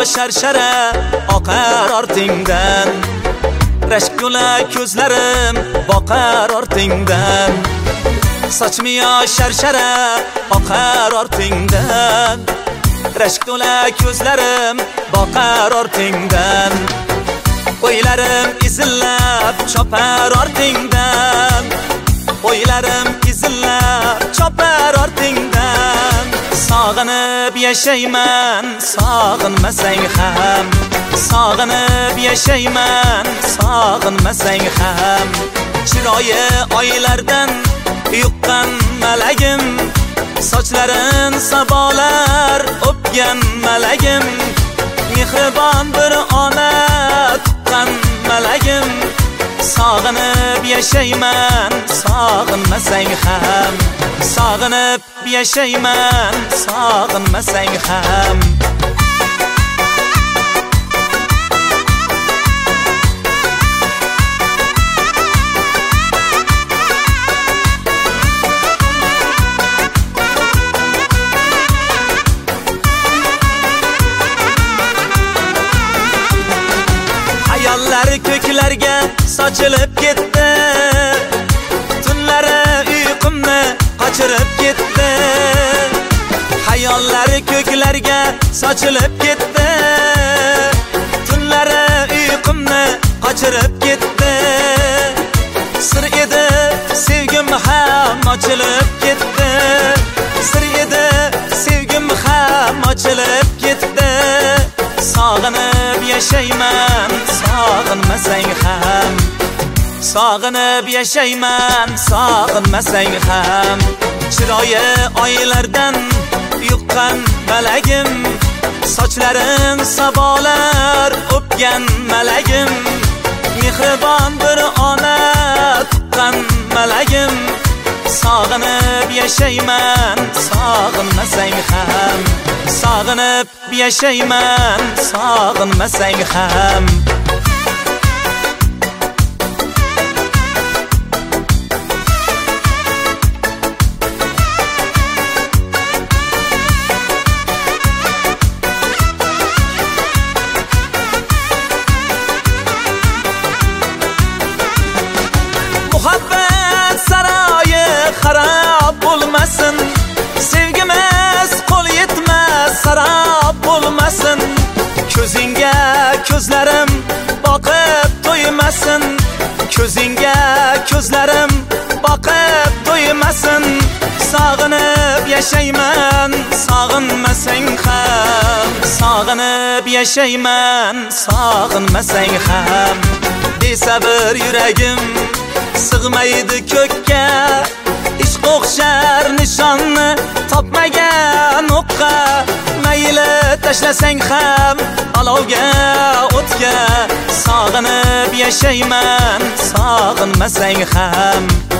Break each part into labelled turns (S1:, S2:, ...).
S1: sharshara oqar ortingdan, rashk to'la ko'zlarim boqar ortingdan. Sochmiya sharshara oqar ortingdan, rashk to'la ko'zlarim boqar ortingdan. O'ylarim izillab chopar ortingdan, o'ylarim izillab chopar ortingdan. Sog'inib yashayman, sog'inmasang ham, sog'inib yashayman, sog'inmasang ham. Chiroyi oylardan yuqqan malagim, sochlarin sabolar o'pgan malagim, mehribon bir ona tuqqan malagim. Sog'inib yashayman, sog'inmasang ham, sog'inib yashayman, sog'inmasang ham. Hayollar ko'klarga sochilib ketdi, tunlari uyqumni qochirib ketdi. Hayollar ko'klarga sochilib ketdi, tunlari uyqumni qochirib ketdi. Sir edi sevgim ham ochilib ketdi, sir edi sevgim ham ochilib ketdi. Sog'inib yashayman, sog'inmasang ham, sog'inib yashayman, sog'inmasang ham. Chiroyi oylardan yuqqan malagim, sochlarin sabolar o'pgan malagim, mehribon bir ona tuqqan malagim. Sog'inib yashayman, sog'inmasang ham, sog'inib yashayman, sog'inmasang ham. Muhabbat saroyi xarob bo'lmasin, sevgimiz qo'l yetmas sarob bo'lmasin. Ko'zingga ko'zlarim boqib to'ymasin, ko'zingga ko'zlarim boqib to'ymasin. Sog'inib yashayman, sog'inmasang ham, sog'inib yashayman, sog'inmasang ham. Besabr yuragim sig'maydi ko'kka, ishq o'xshar nishonni topmagan o'qqa. Mayli tashlasang ham olovga o'tga, sog'inib yashayman, sog'inmasang ham.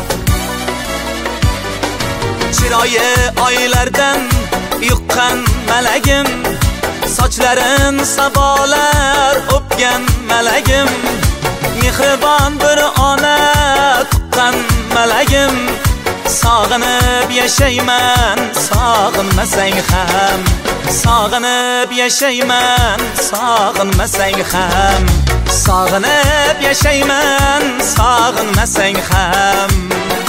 S1: Chiroyi oylardan yuqqan malagim, sochlarin sabolar o'pgan malagim, mehribon bir ona tuqqan malagim. Sog'inib yashayman, sog'inmasang ham, sog'inib yashayman, sog'inmasang ham. Sog'inib yashayman, sog'inmasang ham.